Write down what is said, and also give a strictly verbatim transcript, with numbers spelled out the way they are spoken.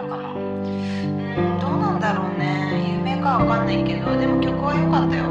のかな。うん、どうなんだろうね。有名かわかんないけど、でも曲は良かったよ。